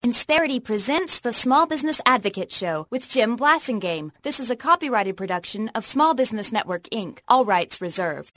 Insperity presents the Small Business Advocate Show with Jim Blasingame. This is a copyrighted production of Small Business Network, Inc. All rights reserved.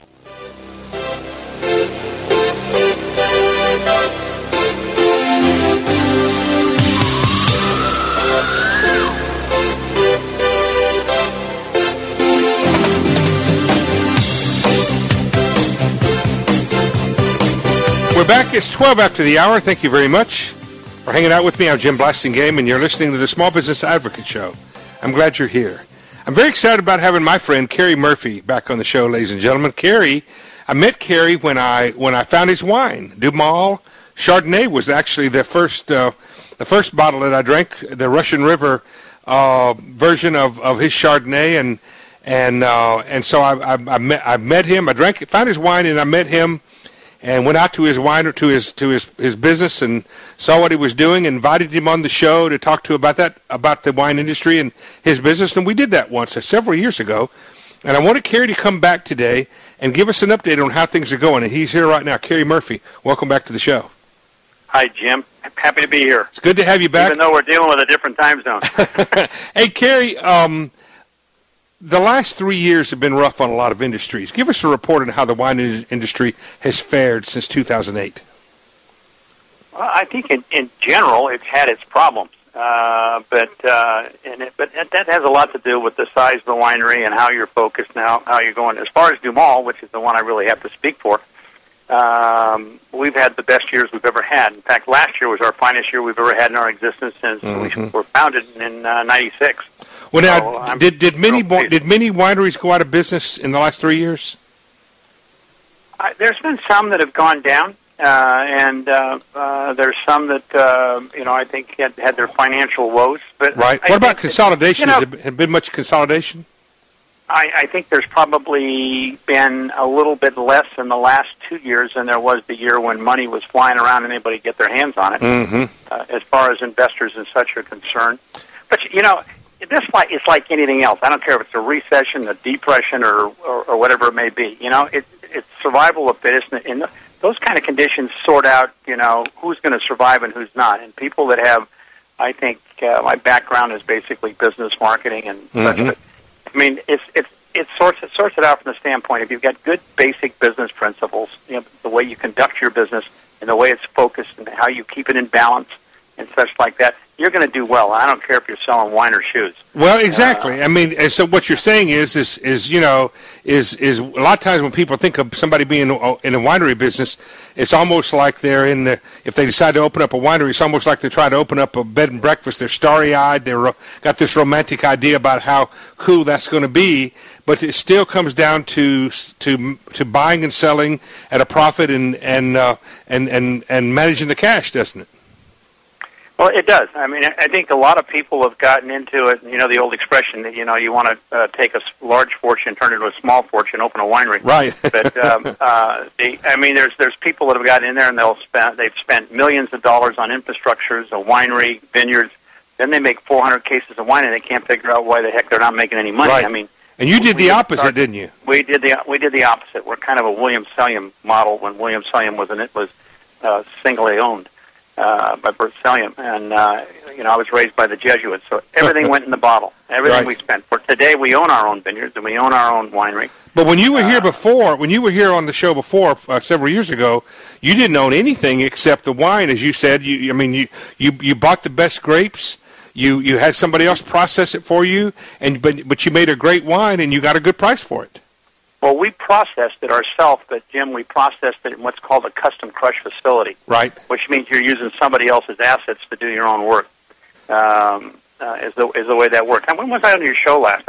We're back. It's 12 after the hour. Thank you very much for hanging out with me. I'm Jim Blasingame, and you're listening to the Small Business Advocate Show. I'm glad you're here. I'm very excited about having my friend Kerry Murphy back on the show, ladies and gentlemen. Kerry, I met Kerry when I found his wine. Dumal Chardonnay was actually the first bottle that I drank, the Russian River version of his Chardonnay, and so I met him. Found his wine, and I met him. And went out to his wine or to his business and saw what he was doing. Invited him on the show to talk to about the wine industry and his business. And we did that once several years ago. And I wanted Kerry to come back today and give us an update on how things are going. And he's here right now. Kerry Murphy, welcome back to the show. Hi, Jim. I'm happy to be here. It's good to have you back, even though we're dealing with a different time zone. Hey, Kerry. The last 3 years have been rough on a lot of industries. Give us a report on how the wine industry has fared since 2008. Well, I think in general it's had its problems, but that has a lot to do with the size of the winery and how you're focused now, how you're going. As far as Dumal, which is the one I really have to speak for, we've had the best years we've ever had. In fact, last year was our finest year we've ever had in our existence since we were founded in '96. Well, now, did many wineries go out of business in the last 3 years? There's been some that have gone down, and there's some that I think had their financial woes. But right. What about consolidation? Has there been much consolidation? I think there's probably been a little bit less in the last 2 years than there was the year when money was flying around and anybody could get their hands on it, as far as investors and such are concerned. But, it's like anything else. I don't care if it's a recession, a depression, or whatever it may be. It's survival of fittest, and those kind of conditions sort out, who's going to survive and who's not. And people that have, I think, my background is basically business marketing and such. But, I mean, it sorts it out from the standpoint if you've got good basic business principles, the way you conduct your business and the way it's focused and how you keep it in balance and such like that, you're going to do well. I don't care if you're selling wine or shoes. Well, exactly. I mean, so what you're saying is a lot of times when people think of somebody being in a winery business, it's almost like if they decide to open up a winery, it's almost like they're trying to open up a bed and breakfast. They're starry-eyed. They've got this romantic idea about how cool that's going to be, but it still comes down to buying and selling at a profit and managing the cash, doesn't it? Well, it does. I mean, I think a lot of people have gotten into it. The old expression that you want to take a large fortune, turn it into a small fortune, open a winery. Right. But there's people that have gotten in there and they've spent millions of dollars on infrastructures, a winery, vineyards. Then they make 400 cases of wine and they can't figure out why the heck they're not making any money. Right. I mean, and you did the opposite, didn't you? We did the opposite. We're kind of a William Sellium model when William Sellium was singly owned by Bert Sellium, and I was raised by the Jesuits, so everything went in the bottle. Everything we spent. For today, we own our own vineyards and we own our own winery. But when you were here before, when you were here on the show before several years ago, you didn't own anything except the wine, as you said. You bought the best grapes. You had somebody else process it for you, but you made a great wine and you got a good price for it. Well, we processed it ourselves, but, Jim, we processed it in what's called a custom crush facility. Right. Which means you're using somebody else's assets to do your own work, is the way that works. And when was I on your show last?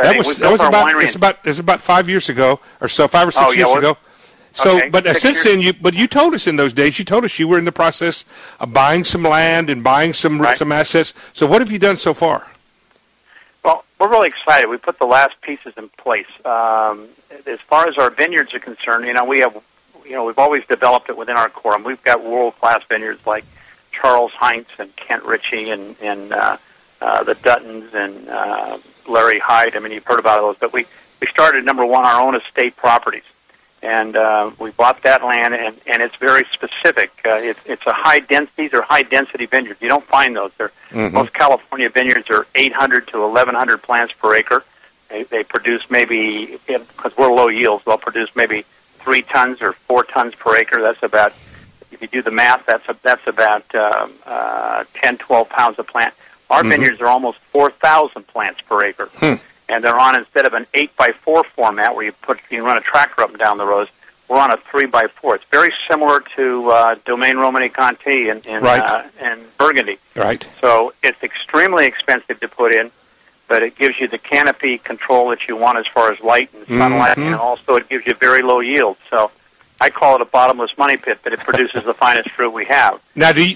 It was about 5 years ago or so, 5 or 6 years ago. So, okay, but since then, you told us in those days, you told us you were in the process of buying some land and buying some assets. So what have you done so far? Well, we're really excited. We put the last pieces in place. As far as our vineyards are concerned, we've always developed it within our core. We've got world-class vineyards like Charles Heinz and Kent Ritchie and the Duttons and Larry Hyde. I mean, you've heard about those. But we started, number one, our own estate properties. And we bought that land, and it's very specific. It's a these are high-density vineyards. You don't find those. Most California vineyards are 800 to 1,100 plants per acre. They produce maybe, because we're low yields, they'll produce maybe 3 tons or 4 tons per acre. That's about, if you do the math, that's about 10, 12 pounds a plant. Our vineyards are almost 4,000 plants per acre. And they're on, instead of an 8x4 format where you can run a tractor up and down the rows, we're on a 3x4. It's very similar to Domaine Romanée-Conti in Burgundy. Right. So it's extremely expensive to put in, but it gives you the canopy control that you want as far as light and sunlight, and also it gives you very low yield. So I call it a bottomless money pit, but it produces the finest fruit we have. Now, did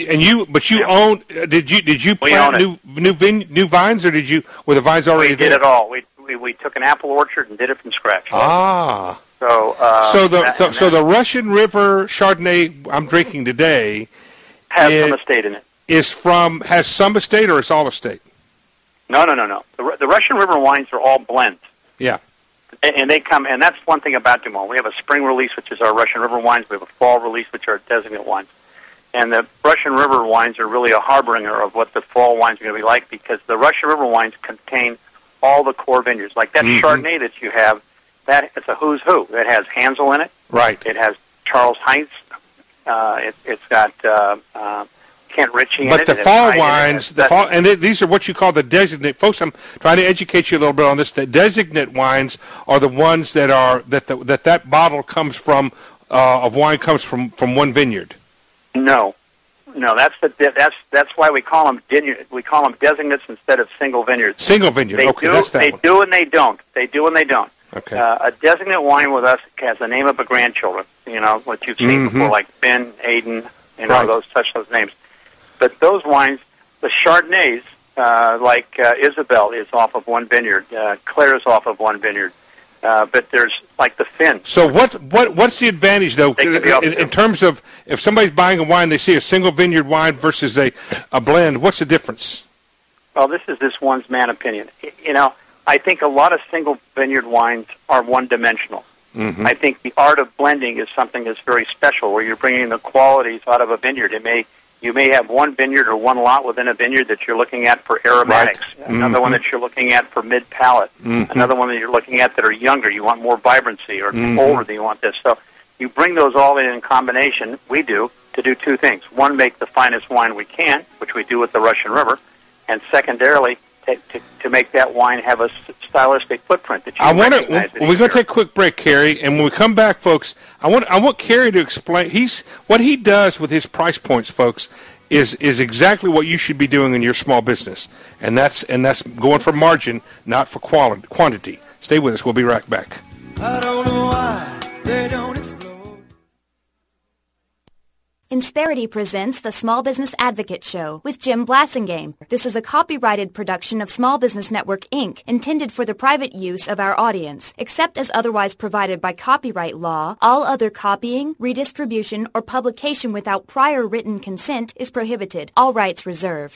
you plant new vines, or were the vines already there? We did it all. We took an apple orchard and did it from scratch. Ah. So the Russian River Chardonnay I'm drinking today has some estate in it. Has some estate, or it's all estate? No. The Russian River wines are all blends. Yeah. And they come, and that's one thing about Dumont. We have a spring release, which is our Russian River wines. We have a fall release, which are designate wines. And the Russian River wines are really a harbinger of what the fall wines are going to be like, because the Russian River wines contain all the core vineyards. Like that Chardonnay that you have, it's a who's who. It has Hansel in it. Right. It has Charles Heinz. It's got Kent Ritchie in it. But the fall wines, these are what you call the designate. Folks, I'm trying to educate you a little bit on this. The designate wines are the ones that bottle comes from, of wine comes from one vineyard. No, that's why we call them designates instead of single vineyards. Single vineyard. They do and they don't. They do and they don't. Okay. A designate wine with us has the name of a grandchildren. You know what you've seen before, like Ben, Aiden, those names. But those wines, the Chardonnays, like Isabel is off of one vineyard, Claire is off of one vineyard. But there's like the Finn. So what's the advantage, though, in terms of if somebody's buying a wine, they see a single vineyard wine versus a blend, what's the difference? Well, this is this one's man opinion. I think a lot of single vineyard wines are one-dimensional. I think the art of blending is something that's very special, where you're bringing the qualities out of a vineyard. You may have one vineyard or one lot within a vineyard that you're looking at for aromatics, another one that you're looking at for mid-palate, another one that you're looking at that are younger, you want more vibrancy, or older than you want this. So you bring those all in combination, we do, to do two things. One, make the finest wine we can, which we do with the Russian River, and secondarily, to make that wine have a stylistic footprint that you recognize. We're going to take a quick break, Kerry, and when we come back, folks, I want Kerry to explain. What he does with his price points, folks, is exactly what you should be doing in your small business, and that's going for margin, not for quantity. Stay with us. We'll be right back. I don't know why they don't explode. Insperity presents the Small Business Advocate Show with Jim Blasingame. This is a copyrighted production of Small Business Network, Inc., intended for the private use of our audience. Except as otherwise provided by copyright law, all other copying, redistribution, or publication without prior written consent is prohibited. All rights reserved.